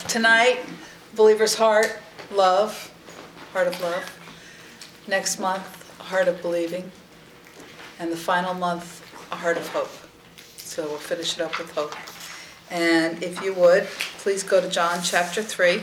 Tonight, Believer's Heart, love, heart of love. Next month, heart of believing. And the final month, a heart of hope. So we'll finish it up with hope. And if you would, please go to John chapter 3.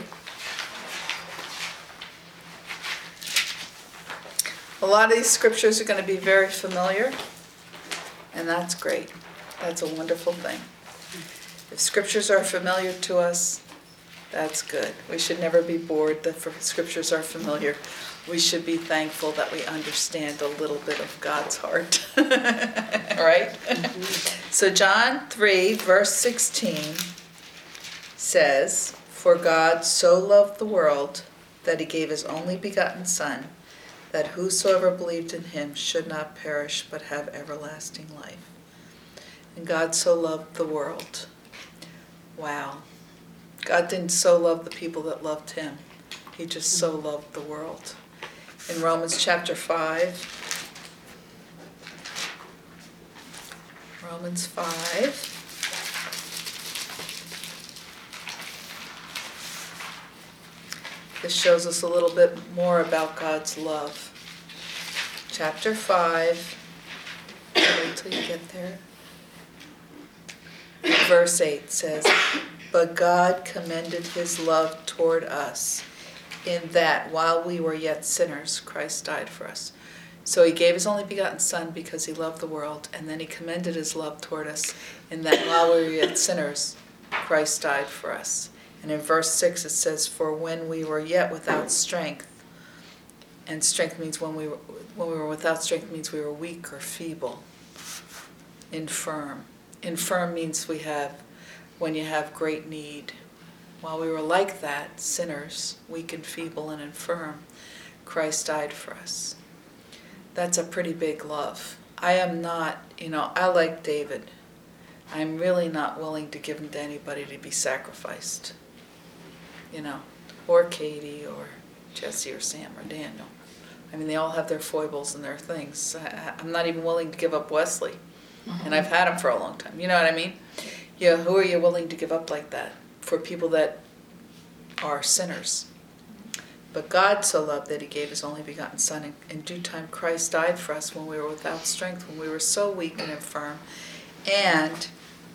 A lot of these scriptures are going to be very familiar, and that's great. That's a wonderful thing. If scriptures are familiar to us, that's good. We should never be bored that scriptures are familiar. We should be thankful that we understand a little bit of God's heart. Right? Mm-hmm. So John 3, verse 16 says, "For God so loved the world that he gave his only begotten Son, that whosoever believed in him should not perish but have everlasting life." And God so loved the world. Wow. God didn't so love the people that loved him. He just so loved the world. In Romans chapter 5, Romans 5, this shows us a little bit more about God's love. Chapter 5, wait till you get there. Verse 8 says, "But God commended his love toward us, in that while we were yet sinners, Christ died for us." So he gave his only begotten Son because he loved the world, and then he commended his love toward us, in that while we were yet sinners, Christ died for us. And in verse 6 it says, "For when we were yet without strength," and strength means when we were without strength means we were weak or feeble, infirm. Infirm means when you have great need. While we were like that, sinners, weak and feeble and infirm, Christ died for us. That's a pretty big love. I am not, I like David. I'm really not willing to give him to anybody to be sacrificed. Or Katie or Jesse or Sam or Daniel. I mean, they all have their foibles and their things. I'm not even willing to give up Wesley. Mm-hmm. And I've had him for a long time. You know what I mean? Yeah, who are you willing to give up like that for people that are sinners? But God so loved that he gave his only begotten Son. In due time, Christ died for us when we were without strength, when we were so weak and infirm. And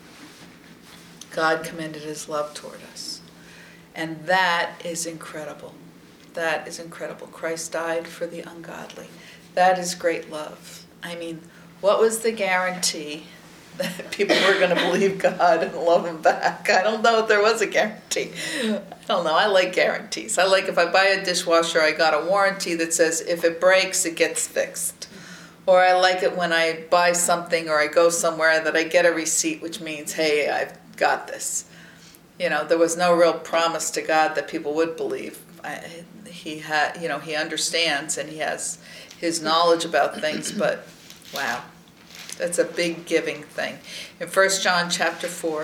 God commended his love toward us. And that is incredible. That is incredible. Christ died for the ungodly. That is great love. I mean, what was the guarantee that people were going to believe God and love him back? I don't know if there was a guarantee. I don't know. I like guarantees. I like if I buy a dishwasher, I got a warranty that says if it breaks, it gets fixed. Or I like it when I buy something or I go somewhere that I get a receipt, which means, hey, I've got this. There was no real promise to God that people would believe. He understands and he has his knowledge about things, but wow. That's a big giving thing. In 1 John chapter 4,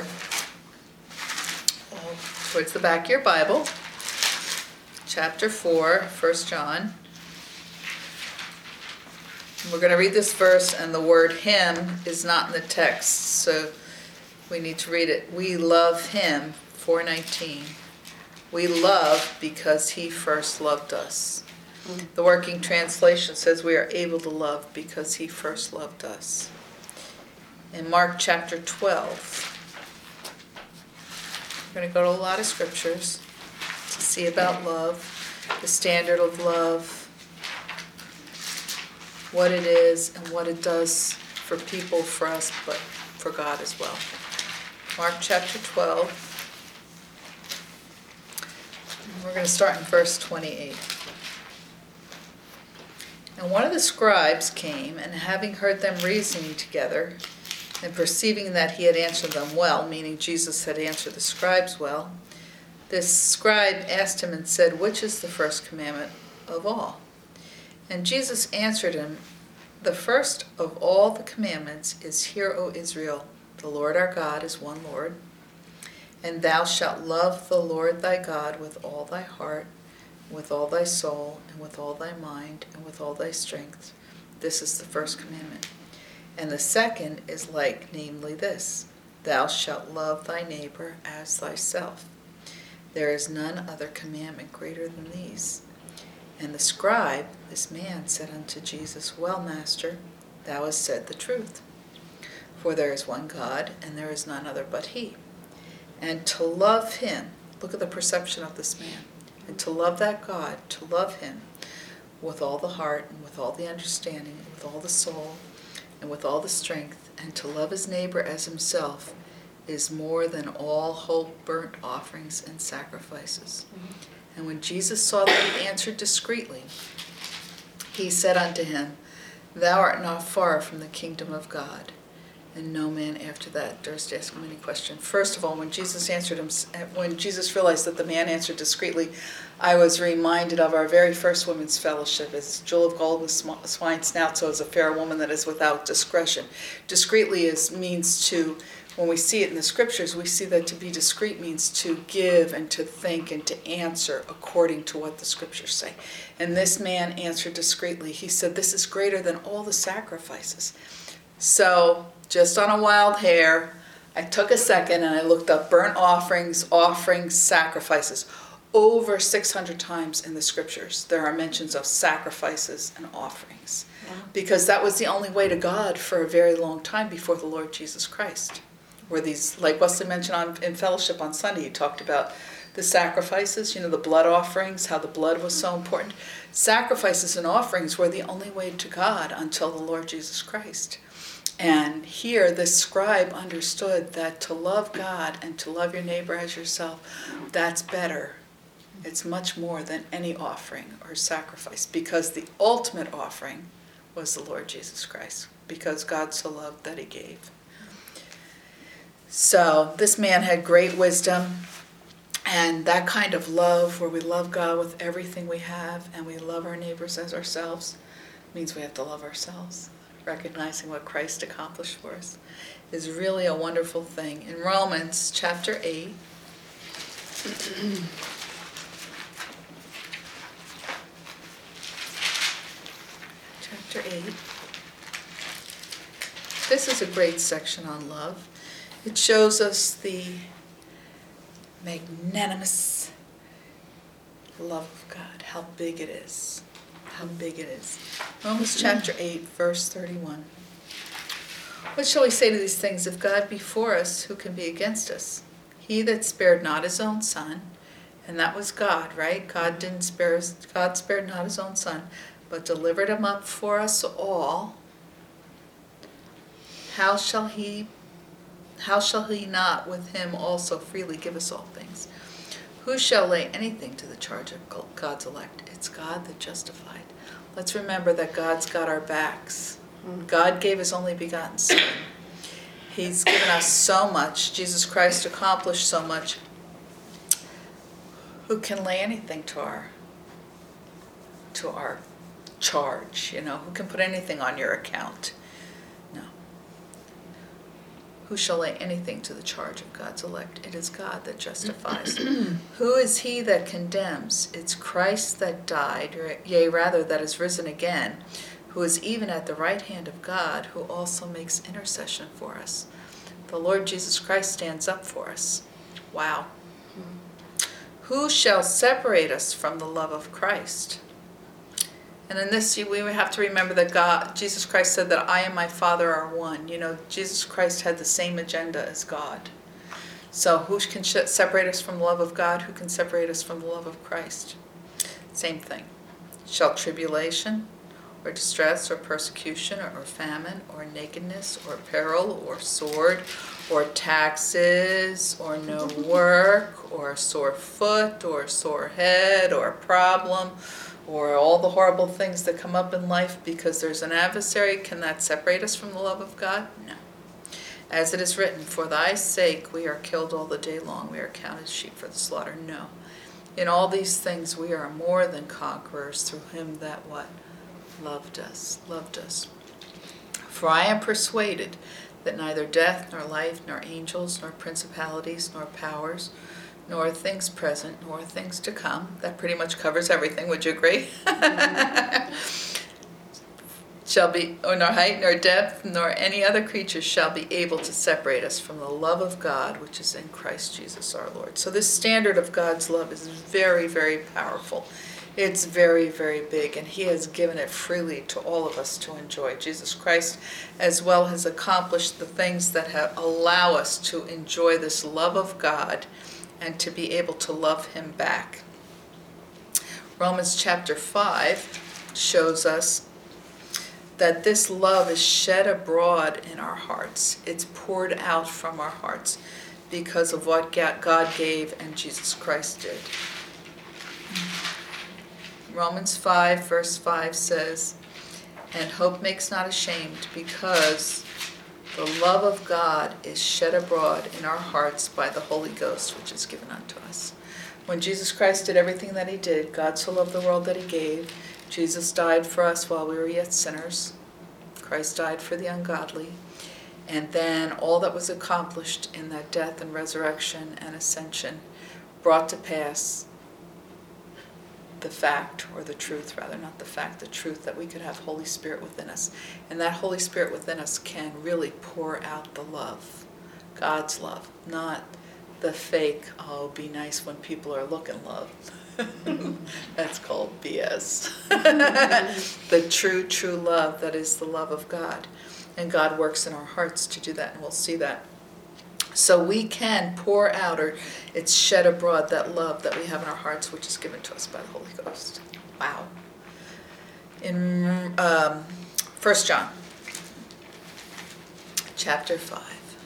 towards the back of your Bible, chapter 4, 1 John. We're going to read this verse, and the word him is not in the text, so we need to read it. We love him, 4:19. We love because he first loved us. The Working Translation says we are able to love because he first loved us. In Mark chapter 12, we're going to go to a lot of scriptures to see about love, the standard of love, what it is and what it does for people, for us, but for God as well. Mark chapter 12, we're going to start in verse 28. And one of the scribes came, and having heard them reasoning together, and perceiving that he had answered them well, meaning Jesus had answered the scribes well, this scribe asked him and said, "Which is the first commandment of all?" And Jesus answered him, "The first of all the commandments is, Hear, O Israel, the Lord our God is one Lord, and thou shalt love the Lord thy God with all thy heart, with all thy soul, and with all thy mind, and with all thy strength. This is the first commandment. And the second is like, namely this, thou shalt love thy neighbor as thyself. There is none other commandment greater than these. And the scribe, this man, said unto Jesus, Well, Master, thou hast said the truth. For there is one God, and there is none other but he. And to love him, look at the perception of this man, and to love that God, to love him with all the heart, and with all the understanding, and with all the soul, and with all the strength, and to love his neighbor as himself, is more than all whole burnt offerings and sacrifices. And when Jesus saw that he answered discreetly, he said unto him, Thou art not far from the kingdom of God. And no man after that durst ask him any question. First of all, when Jesus realized that the man answered discreetly, I was reminded of our very first women's fellowship. It's jewel of gold with swine snout, so is a fair woman that is without discretion. Discreetly means to, when we see it in the scriptures, we see that to be discreet means to give and to think and to answer according to what the scriptures say. And this man answered discreetly. He said, This is greater than all the sacrifices. So, just on a wild hair, I took a second and I looked up burnt offerings, sacrifices. Over 600 times in the scriptures, there are mentions of sacrifices and offerings. Yeah. Because that was the only way to God for a very long time before the Lord Jesus Christ. Where these, like Wesley mentioned in fellowship on Sunday, he talked about the sacrifices, the blood offerings, how the blood was so important. Sacrifices and offerings were the only way to God until the Lord Jesus Christ. And here, this scribe understood that to love God and to love your neighbor as yourself, that's better. It's much more than any offering or sacrifice, because the ultimate offering was the Lord Jesus Christ, because God so loved that he gave. So this man had great wisdom, and that kind of love, where we love God with everything we have and we love our neighbors as ourselves, means we have to love ourselves. Recognizing what Christ accomplished for us is really a wonderful thing. In Romans chapter 8, this is a great section on love. It shows us the magnanimous love of God, how big it is. How big it is. Romans chapter 8, verse 31. What shall we say to these things? If God be for us, who can be against us? He that spared not his own son, and that was God, right? God spared not his own son, but delivered him up for us all. How shall he not with him also freely give us all things? Who shall lay anything to the charge of God's elect? It's God that justified. Let's remember that God's got our backs. God gave his only begotten Son. He's given us so much. Jesus Christ accomplished so much. Who can lay anything to our charge? Who can put anything on your account? No. Who shall lay anything to the charge of God's elect? It is God that justifies. Who is he that condemns? It's Christ that died, yea, rather, that is risen again, who is even at the right hand of God, who also makes intercession for us. The Lord Jesus Christ stands up for us. Wow. Who shall separate us from the love of Christ? And in this, we have to remember that Jesus Christ said that I and my Father are one. Jesus Christ had the same agenda as God. So who can separate us from the love of God? Who can separate us from the love of Christ? Same thing. Shall tribulation, or distress, or persecution, or famine, or nakedness, or peril, or sword, or taxes, or no work, or a sore foot, or a sore head, or a problem, or all the horrible things that come up in life because there's an adversary, can that separate us from the love of God? No. As it is written, for thy sake we are killed all the day long, we are counted sheep for the slaughter. No. In all these things we are more than conquerors through him that what? Loved us. For I am persuaded that neither death, nor life, nor angels, nor principalities, nor powers, nor things present, nor things to come. That pretty much covers everything, would you agree? shall be, or nor height, nor depth, nor any other creature shall be able to separate us from the love of God, which is in Christ Jesus our Lord. So this standard of God's love is very, very powerful. It's very, very big, and he has given it freely to all of us to enjoy. Jesus Christ as well has accomplished the things that allow us to enjoy this love of God and to be able to love him back. Romans chapter 5 shows us that this love is shed abroad in our hearts. It's poured out from our hearts because of what God gave and Jesus Christ did. Romans 5 verse 5 says, "And hope makes not ashamed, because the love of God is shed abroad in our hearts by the Holy Ghost, which is given unto us." When Jesus Christ did everything that he did, God so loved the world that he gave. Jesus died for us while we were yet sinners. Christ died for the ungodly. And then all that was accomplished in that death and resurrection and ascension brought to pass the fact, or the truth rather, not the fact, the truth that we could have Holy Spirit within us. And that Holy Spirit within us can really pour out the love, God's love, not the fake, oh, be nice when people are looking love. That's called BS. The true love that is the love of God. And God works in our hearts to do that, and we'll see that. So we can pour out, or it's shed abroad, that love that we have in our hearts, which is given to us by the Holy Ghost. Wow. In 1 John chapter 5.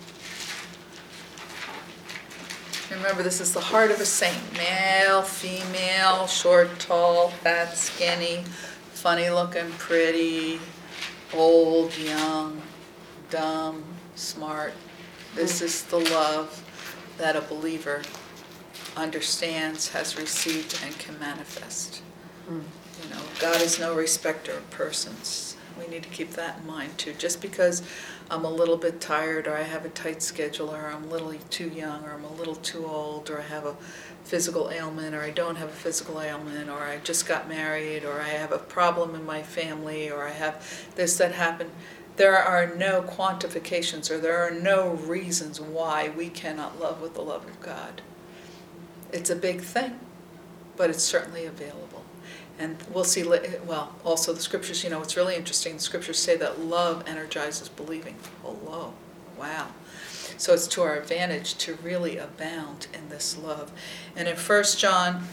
Remember, this is the heart of a saint. Male, female, short, tall, fat, skinny, funny looking, pretty, old, young, dumb, smart. This is the love that a believer understands, has received, and can manifest. You know, God is no respecter of persons. We need to keep that in mind too. Just because I'm a little bit tired, or I have a tight schedule, or I'm a little too young, or I'm a little too old, or I have a physical ailment, or I don't have a physical ailment, or I just got married, or I have a problem in my family, or I have this, that happened. There are no quantifications, or there are no reasons why we cannot love with the love of God. It's a big thing, but it's certainly available. And we'll see, well, also the scriptures, you know, it's really interesting. The scriptures say that love energizes believing. Hello, wow. So it's to our advantage to really abound in this love. And in 1 John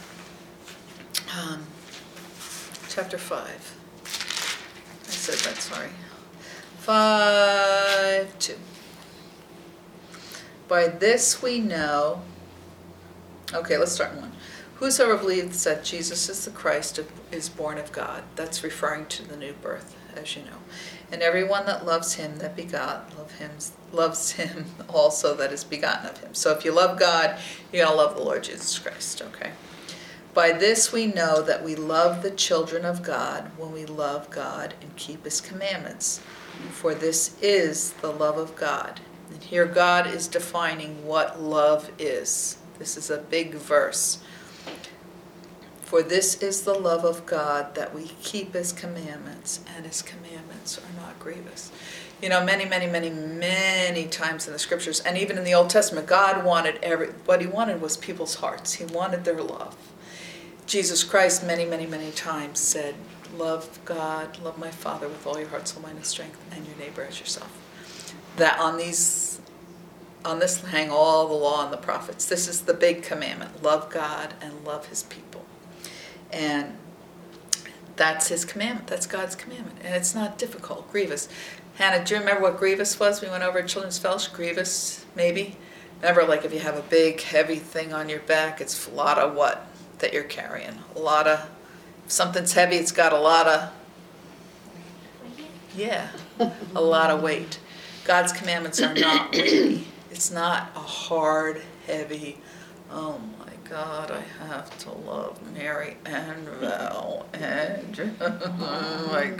chapter 5, I said that, sorry. 5:2. By this we know, okay, let's start in 1. Whosoever believes that Jesus is the Christ is born of God. That's referring to the new birth, as you know. And everyone that loves him that begot, loves him also that is begotten of him. So if you love God, you gotta love the Lord Jesus Christ, okay? By this we know that we love the children of God, when we love God and keep his commandments. For this is the love of God. And here God is defining what love is. This is a big verse. For this is the love of God, that we keep his commandments, and his commandments are not grievous. You know, many times in the scriptures, and even in the Old Testament, God wanted what he wanted was people's hearts. He wanted their love. Jesus Christ many times said, love God, love my Father with all your heart, soul, mind, and strength, and your neighbor as yourself. That on this hang all the law and the prophets. This is the big commandment. Love God and love his people. And that's his commandment. That's God's commandment. And it's not difficult. Grievous. Hannah, do you remember what grievous was? We went over at Children's Fellowship. Grievous, maybe? Remember, like if you have a big, heavy thing on your back, it's a lot of what that you're carrying? A lot of, if something's heavy, it's got a lot of, yeah, a lot of weight. God's commandments are not weighty. It's not a hard, heavy, oh my God, I have to love Mary and Val and oh my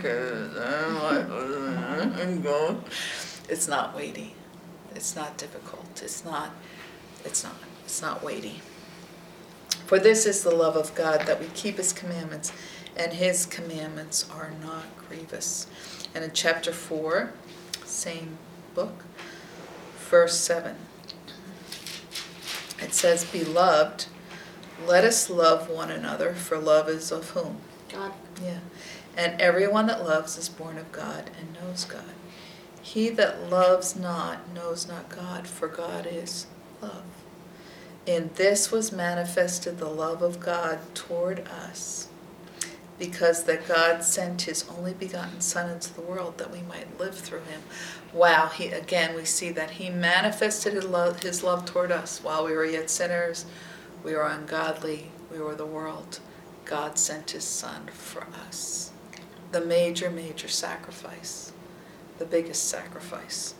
God. It's not weighty. It's not difficult. It's not weighty. For this is the love of God, that we keep his commandments, and his commandments are not grievous. And in chapter 4, same book, verse 7, it says, Beloved, let us love one another, for love is of whom? God. Yeah. And everyone that loves is born of God and knows God. He that loves not knows not God, for God is love. In this was manifested the love of God toward us, because that God sent his only begotten Son into the world that we might live through him. Wow, we see that he manifested his love toward us while we were yet sinners, we were ungodly, we were the world. God sent his Son for us. The major, major sacrifice, the biggest sacrifice,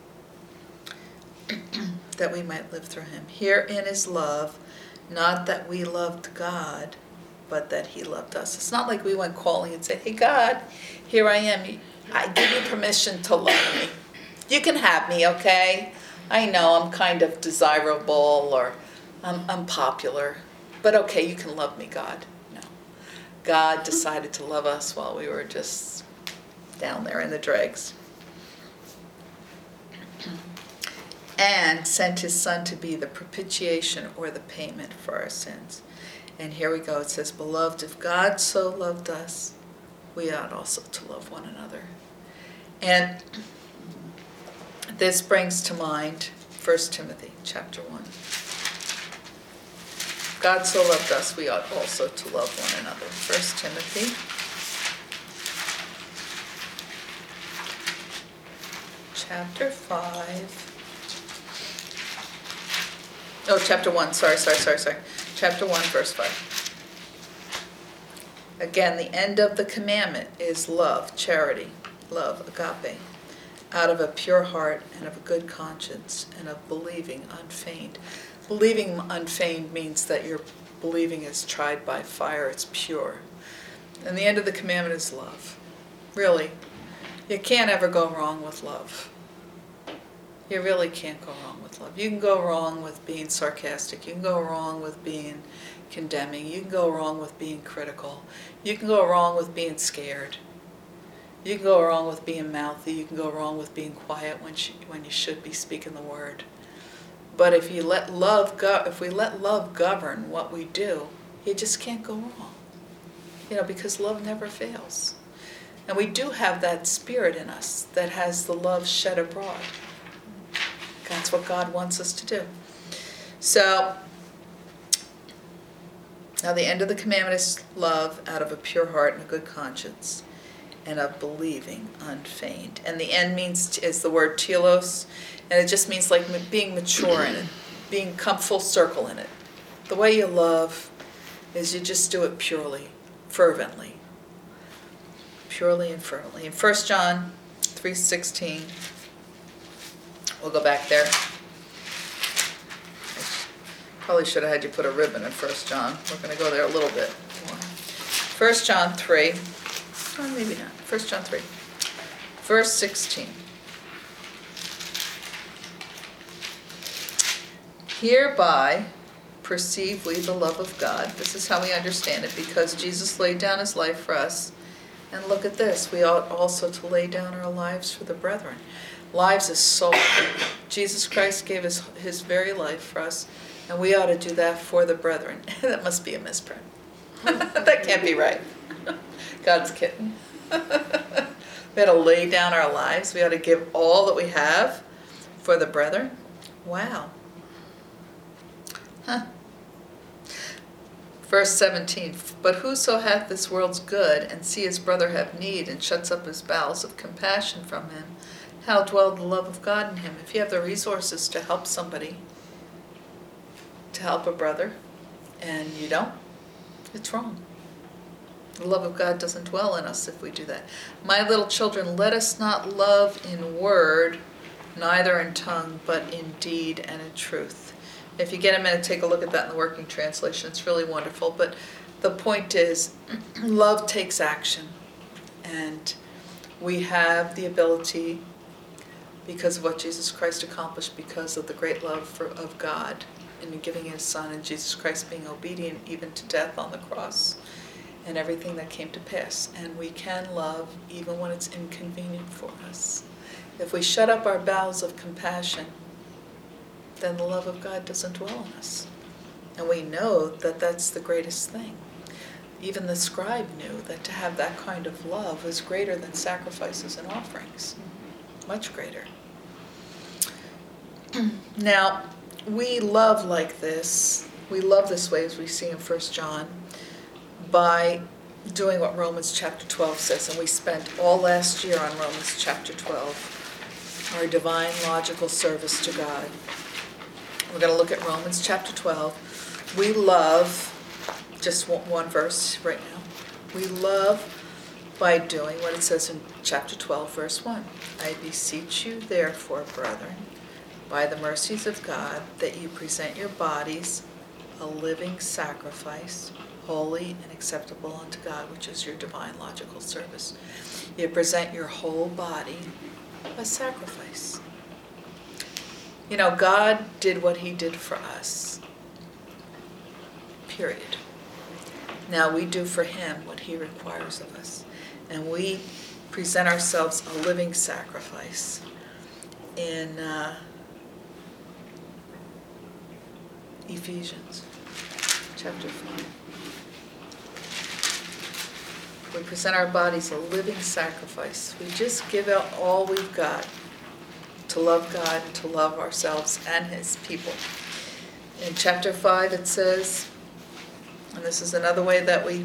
that we might live through him. Herein is love, not that we loved God, but that he loved us. It's not like we went calling and said, hey God, here I am. I give you permission to love me. You can have me, okay? I know I'm kind of desirable or I'm popular, but okay, you can love me, God. No. God decided to love us while we were just down there in the dregs. And sent his Son to be the propitiation or the payment for our sins. And here we go, it says, Beloved, if God so loved us, we ought also to love one another. And this brings to mind 1 Timothy chapter 1. God so loved us, we ought also to love one another. 1 Timothy chapter 5. Oh, chapter 1, sorry. Chapter 1, verse 5. Again, the end of the commandment is love, charity, love, agape, out of a pure heart and of a good conscience and of believing unfeigned. Believing unfeigned means that your believing is tried by fire, it's pure. And the end of the commandment is love. Really, you can't ever go wrong with love. You really can't go wrong with love. You can go wrong with being sarcastic. You can go wrong with being condemning. You can go wrong with being critical. You can go wrong with being scared. You can go wrong with being mouthy. You can go wrong with being quiet when you should be speaking the word. But if we let love govern what we do, you just can't go wrong. Because love never fails. And we do have that spirit in us that has the love shed abroad. That's what God wants us to do. So, now the end of the commandment is love out of a pure heart and a good conscience, and of believing unfeigned. And the end is the word telos, and it just means like being mature in it, being come full circle in it. The way you love is you just do it purely, fervently. Purely and fervently. In 1 John 3:16, we'll go back there. Probably should have had you put a ribbon in 1 John. We're going to go there a little bit more. 1 John 3. Oh, maybe not. 1 John 3. Verse 16. Hereby perceive we the love of God. This is how we understand it, because Jesus laid down his life for us. And look at this. We ought also to lay down our lives for the brethren. Lives is so important. Jesus Christ gave his very life for us, and we ought to do that for the brethren. That must be a misprint. That can't be right. God's kidding. We ought to lay down our lives. We ought to give all that we have for the brethren. Wow. Huh. Verse 17, but whoso hath this world's good, and see his brother have need, and shuts up his bowels of compassion from him, how dwell the love of God in him? If you have the resources to help somebody, to help a brother, and you don't, it's wrong. The love of God doesn't dwell in us if we do that. My little children, let us not love in word, neither in tongue, but in deed and in truth. If you get a minute, take a look at that in the Working Translation. It's really wonderful. But the point is, love takes action. And we have the ability, because of what Jesus Christ accomplished, because of the great love of God in giving his Son, and Jesus Christ being obedient even to death on the cross. and everything that came to pass. And we can love even when it's inconvenient for us. If we shut up our bowels of compassion, then the love of God doesn't dwell in us. And we know that that's the greatest thing. Even the scribe knew that to have that kind of love was greater than sacrifices and offerings. Much greater. Now, we love like this. We love this way, as we see in 1 John, by doing what Romans chapter 12 says. And we spent all last year on Romans chapter 12, our divine logical service to God. We're going to look at Romans chapter 12. We love, just one verse right now. We love by doing what it says in chapter 12, verse 1. I beseech you, therefore, brethren, by the mercies of God, that you present your bodies a living sacrifice, holy and acceptable unto God, which is your divine logical service. You present your whole body a sacrifice. You know, God did what he did for us. Period. Now we do for him what he requires of us. And we present ourselves a living sacrifice. In Ephesians chapter 5. We present our bodies a living sacrifice. We just give out all we've got to love God and to love ourselves and his people. In chapter 5 it says, and this is another way that we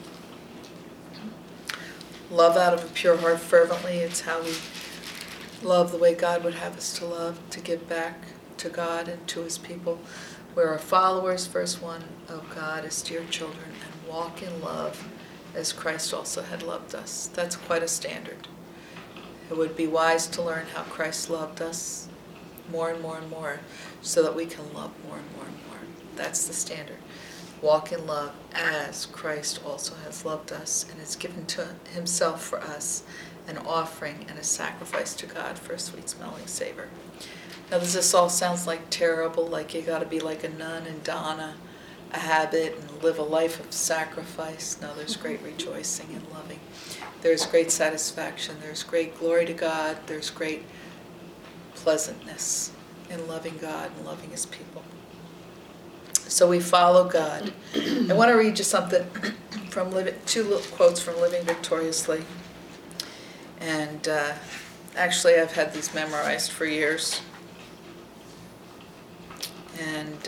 love out of a pure heart fervently. It's how we love the way God would have us to love, to give back to God and to his people. We are followers, verse 1, of God as dear children, and walk in love as Christ also had loved us. That's quite a standard. It would be wise to learn how Christ loved us more and more and more, so that we can love more and more and more. That's the standard. Walk in love as Christ also has loved us and has given to himself for us an offering and a sacrifice to God for a sweet-smelling savor. Now, this all sounds like terrible, like you got to be like a nun and don a habit and live a life of sacrifice. No, there's great rejoicing in loving. There's great satisfaction. There's great glory to God. There's great pleasantness in loving God and loving his people. So we follow God. I want to read you something from two little quotes from Living Victoriously. And actually, I've had these memorized for years. And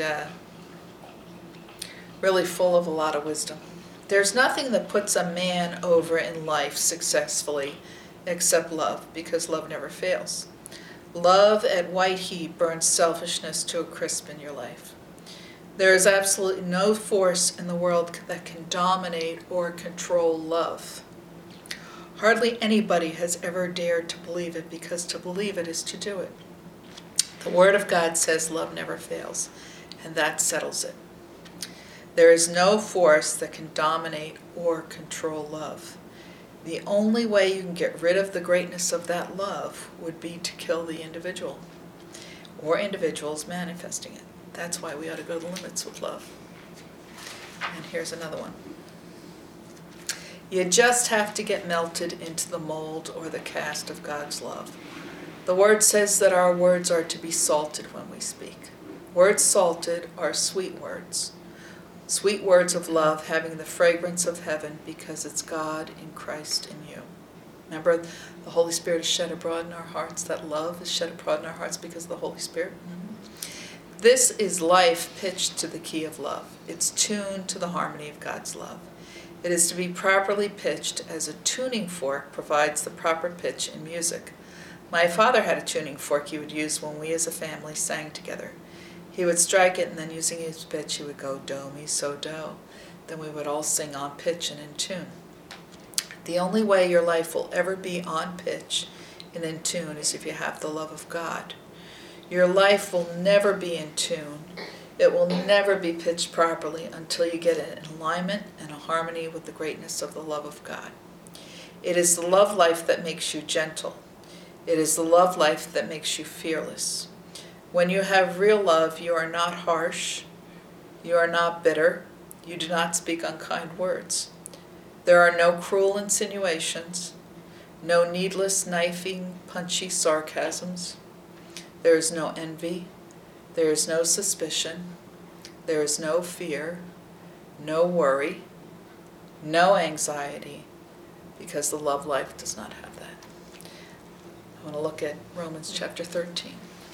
really full of a lot of wisdom. There's nothing that puts a man over in life successfully except love, because love never fails. Love at white heat burns selfishness to a crisp in your life. There is absolutely no force in the world that can dominate or control love. Hardly anybody has ever dared to believe it, because to believe it is to do it. The Word of God says love never fails, and that settles it. There is no force that can dominate or control love. The only way you can get rid of the greatness of that love would be to kill the individual, or individuals manifesting it. That's why we ought to go to the limits with love. And here's another one. You just have to get melted into the mold or the cast of God's love. The Word says that our words are to be salted when we speak. Words salted are sweet words. Sweet words of love having the fragrance of heaven, because it's God in Christ in you. Remember, the Holy Spirit is shed abroad in our hearts. That love is shed abroad in our hearts because of the Holy Spirit. Mm-hmm. This is life pitched to the key of love. It's tuned to the harmony of God's love. It is to be properly pitched as a tuning fork provides the proper pitch in music. My father had a tuning fork he would use when we as a family sang together. He would strike it, and then using his pitch, he would go do, mi, so, do. Then we would all sing on pitch and in tune. The only way your life will ever be on pitch and in tune is if you have the love of God. Your life will never be in tune. It will never be pitched properly until you get in alignment and a harmony with the greatness of the love of God. It is the love life that makes you gentle. It is the love life that makes you fearless. When you have real love, you are not harsh, you are not bitter, you do not speak unkind words. There are no cruel insinuations, no needless knifing, punchy sarcasms. There is no envy, there is no suspicion, there is no fear, no worry, no anxiety, because the love life does not have that. I want to look at Romans chapter 13.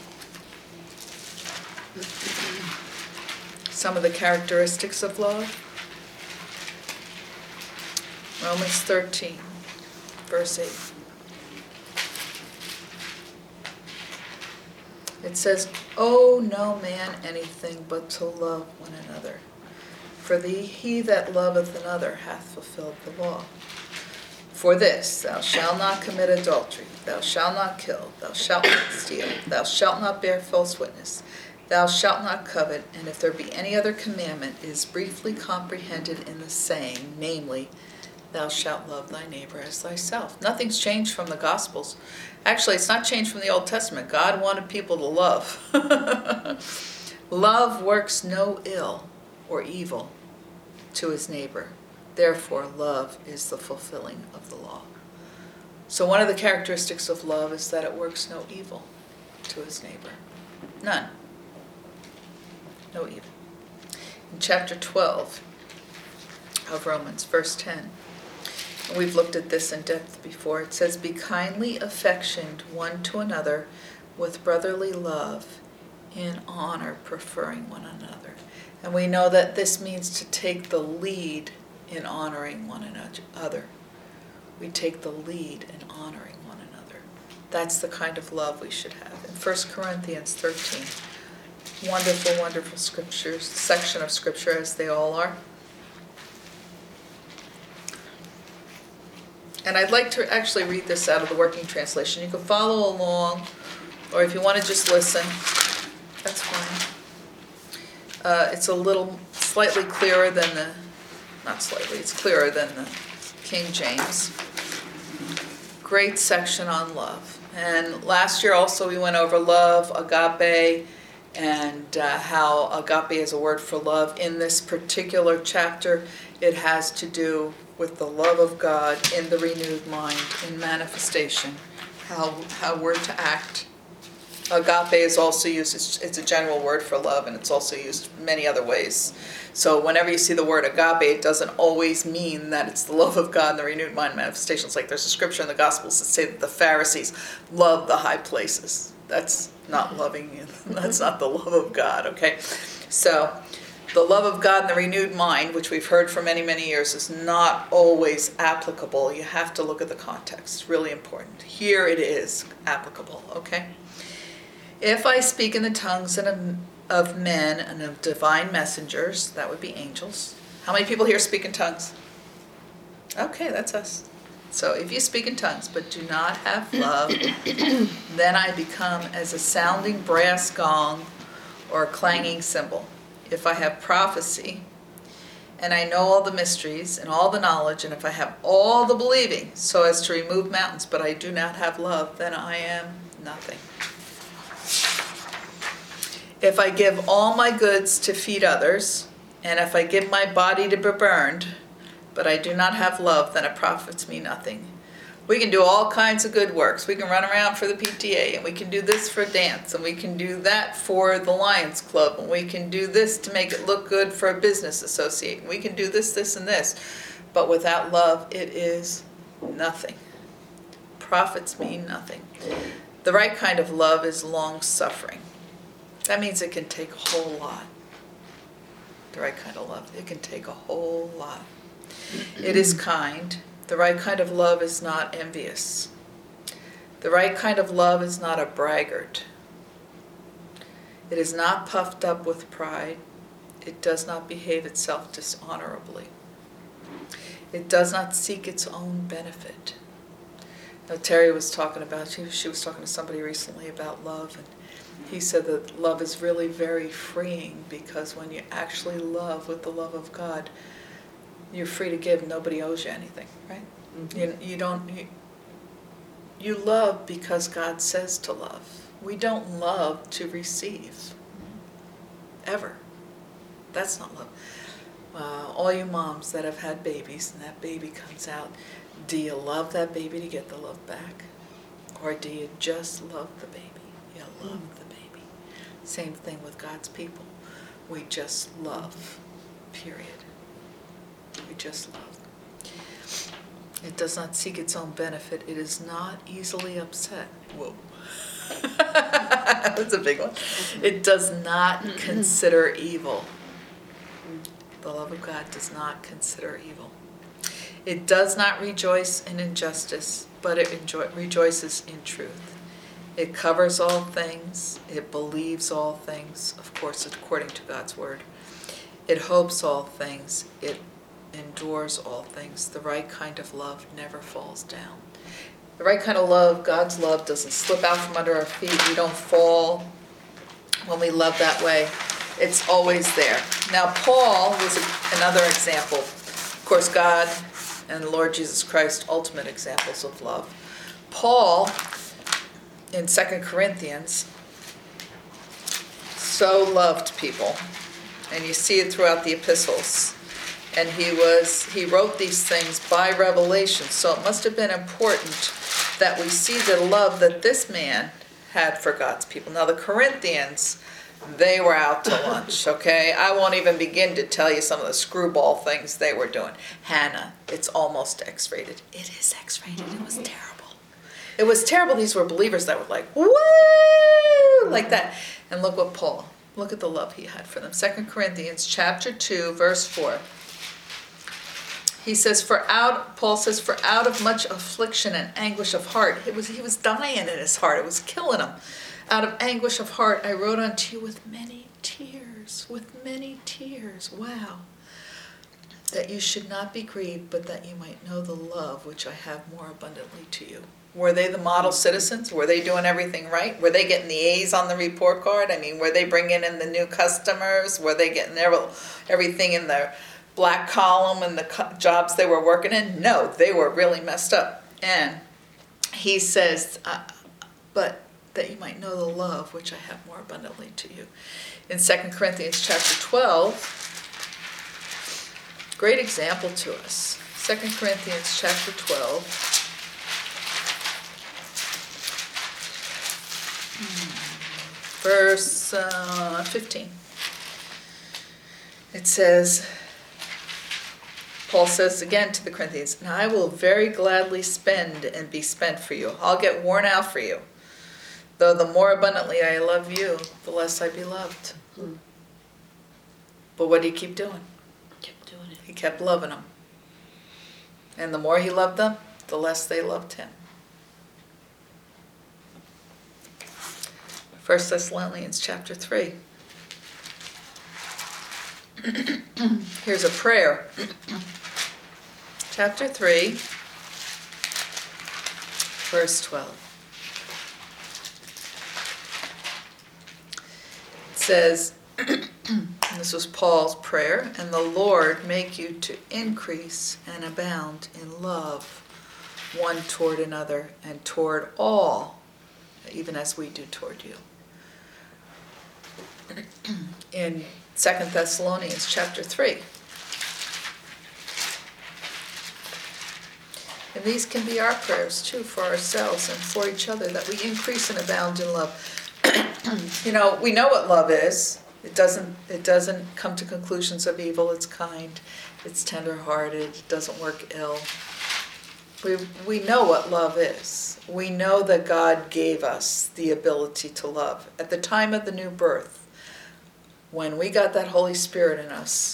Some of the characteristics of love. Romans 13, verse 8. It says, "Owe no man anything but to love one another. For he that loveth another hath fulfilled the law. For this, thou shalt not commit adultery, thou shalt not kill, thou shalt not steal, thou shalt not bear false witness, thou shalt not covet, and if there be any other commandment, it is briefly comprehended in the saying, namely, thou shalt love thy neighbor as thyself." Nothing's changed from the Gospels. Actually, it's not changed from the Old Testament. God wanted people to love. Love works no ill or evil to his neighbor. Therefore, love is the fulfilling of the law. So one of the characteristics of love is that it works no evil to his neighbor. None. No evil. In chapter 12 of Romans, verse 10, and we've looked at this in depth before, it says, "Be kindly affectioned one to another with brotherly love, in honor preferring one another." And we know that this means to take the lead in honoring one another. We take the lead in honoring one another. That's the kind of love we should have. In 1 Corinthians 13, wonderful, wonderful scriptures, section of scripture as they all are. And I'd like to actually read this out of the Working Translation. You can follow along, or if you want to just listen, that's fine. It's a little slightly clearer than the, not slightly, it's clearer than the King James. Great section on love. And last year also we went over love, agape, and how agape is a word for love. In this particular chapter, it has to do with the love of God in the renewed mind, in manifestation, how we're to act. Agape is also used, it's a general word for love, and it's also used many other ways. So whenever you see the word agape, it doesn't always mean that it's the love of God in the renewed mind manifestation. It's like there's a scripture in the Gospels that say that the Pharisees loved the high places. That's not loving, that's not the love of God, okay? So the love of God in the renewed mind, which we've heard for many, many years, is not always applicable. You have to look at the context. It's really important. Here it is applicable, okay? "If I speak in the tongues of men and of divine messengers," that would be angels. How many people here speak in tongues? Okay, that's us. So if you speak in tongues but do not have love, then I become as a sounding brass gong or a clanging cymbal. If I have prophecy, and I know all the mysteries and all the knowledge, and if I have all the believing so as to remove mountains, but I do not have love, then I am nothing. If I give all my goods to feed others, and if I give my body to be burned, but I do not have love, then it profits me nothing. We can do all kinds of good works. We can run around for the PTA, and we can do this for dance, and we can do that for the Lions Club, and we can do this to make it look good for a business associate. We can do this, this, and this. But without love, it is nothing. Profits me nothing. The right kind of love is long-suffering. That means it can take a whole lot. The right kind of love, it can take a whole lot. It is kind. The right kind of love is not envious. The right kind of love is not a braggart. It is not puffed up with pride. It does not behave itself dishonorably. It does not seek its own benefit. Now, Terry was talking about, she was talking to somebody recently about love, and he said that love is really very freeing, because when you actually love with the love of God, you're free to give. Nobody owes you anything, right? Mm-hmm. You love because God says to love. We don't love to receive. Ever. That's not love. All you moms that have had babies and that baby comes out, do you love that baby to get the love back? Or do you just love the baby? You love the baby. Same thing with God's people. We just love, period. We just love. It does not seek its own benefit. It is not easily upset. Whoa. That's a big one. It does not consider evil. The love of God does not consider evil. It does not rejoice in injustice, but it rejoices in truth. It covers all things. It believes all things, of course, according to God's word. It hopes all things. It endures all things. The right kind of love never falls down. The right kind of love, God's love, doesn't slip out from under our feet. We don't fall when we love that way. It's always there. Now, Paul was another example. Of course, God and the Lord Jesus Christ, ultimate examples of love. Paul, in 2 Corinthians, so loved people. And you see it throughout the epistles. And he wrote these things by revelation. So it must have been important that we see the love that this man had for God's people. Now, the Corinthians, they were out to lunch, okay? I won't even begin to tell you some of the screwball things they were doing. Hannah, it's almost X-rated. It is X-rated. It was terrible. It was terrible. These were believers that were like, woo, like that. And look at the love he had for them. 2 Corinthians chapter 2, verse 4. He says, Paul says, for out of much affliction and anguish of heart, he was dying in his heart. It was killing him. Out of anguish of heart, I wrote unto you with many tears. Wow. That you should not be grieved, but that you might know the love which I have more abundantly to you. Were they the model citizens? Were they doing everything right? Were they getting the A's on the report card? I mean, were they bringing in the new customers? Were they getting everything in their black column and the jobs they were working in? No, they were really messed up. And he says, but that you might know the love which I have more abundantly to you. In 2 Corinthians chapter 12, great example to us. 2 Corinthians chapter 12, verse 15. It says, Paul says again to the Corinthians, and I will very gladly spend and be spent for you. I'll get worn out for you. Though the more abundantly I love you, the less I be loved. But what did he keep doing? Kept doing it. He kept loving them. And the more he loved them, the less they loved him. 1 Thessalonians chapter 3. Here's a prayer. Chapter 3, verse 12. It says, this was Paul's prayer, and the Lord make you to increase and abound in love one toward another and toward all, even as we do toward you. In 2 Thessalonians chapter 3. And these can be our prayers too, for ourselves and for each other, that we increase and abound in love. We know what love is. It doesn't come to conclusions of evil. It's kind, it's tender-hearted, it doesn't work ill. We know what love is. We know that God gave us the ability to love. At the time of the new birth, when we got that Holy Spirit in us,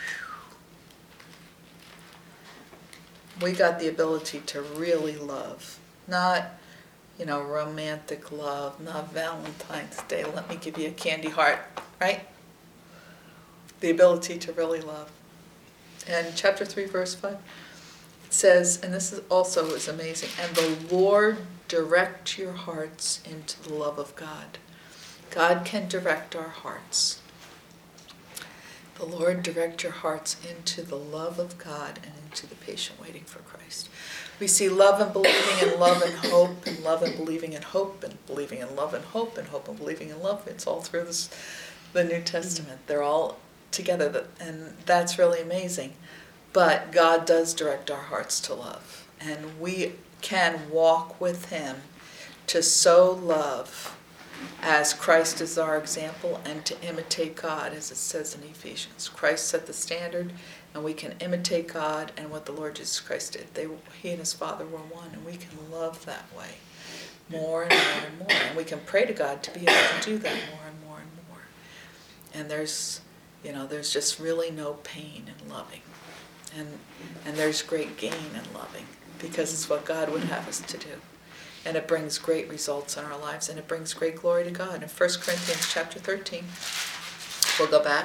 we got the ability to really love. Not, romantic love, not Valentine's Day, let me give you a candy heart, right? The ability to really love. And chapter 3, verse 5, it says, and this is amazing, and the Lord direct your hearts into the love of God. God can direct our hearts. The Lord direct your hearts into the love of God and into the patient waiting for Christ. We see love and believing and love and hope, and love and believing and hope, and believing in love and hope and believing in love. It's all through the New Testament. They're all together, and that's really amazing. But God does direct our hearts to love, and we can walk with Him to so love as Christ is our example, and to imitate God, as it says in Ephesians. Christ set the standard, and we can imitate God and what the Lord Jesus Christ did. He and His Father were one, and we can love that way more and more and more. And we can pray to God to be able to do that more and more and more. And there's just really no pain in loving. And there's great gain in loving, because it's what God would have us to do. And it brings great results in our lives, and it brings great glory to God. In 1 Corinthians chapter 13, we'll go back.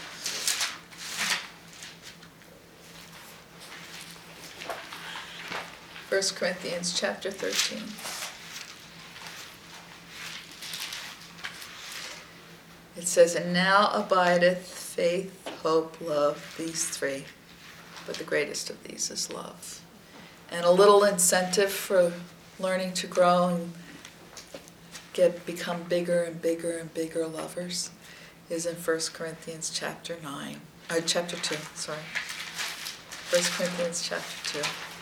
First Corinthians chapter 13. It says, "And now abideth faith, hope, love, these three. But the greatest of these is love." And a little incentive for learning to grow and become bigger and bigger and bigger lovers is in 1 Corinthians chapter 2, 1 Corinthians chapter 2.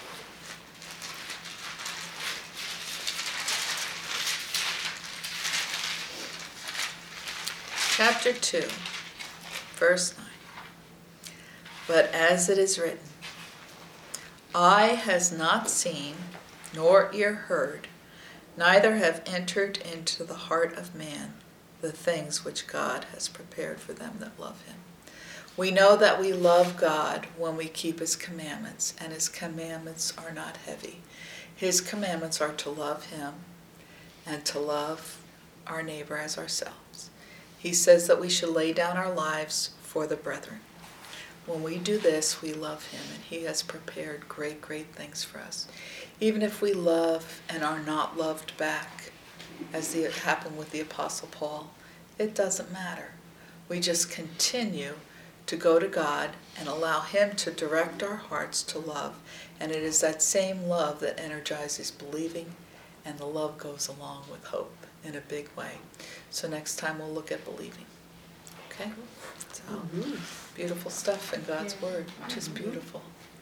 Chapter 2, verse 9. "But as it is written, eye has not seen, nor ear heard, neither have entered into the heart of man the things which God has prepared for them that love Him." We know that we love God when we keep His commandments, and His commandments are not heavy. His commandments are to love Him and to love our neighbor as ourselves. He says that we should lay down our lives for the brethren. When we do this, we love Him, and He has prepared great, great things for us. Even if we love and are not loved back, as it happened with the Apostle Paul, it doesn't matter. We just continue to go to God and allow Him to direct our hearts to love. And it is that same love that energizes believing, and the love goes along with hope in a big way. So next time we'll look at believing. Okay? So, beautiful stuff in God's Word. Just beautiful.